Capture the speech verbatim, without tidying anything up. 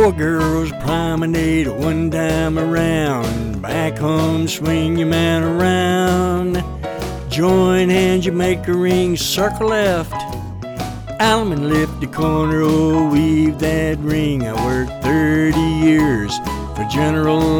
Four girls promenade one time around. Back home, swing your man around. Join hands, you make a ring, circle left. Almond lift the corner, oh, weave that ring. I worked thirty years for General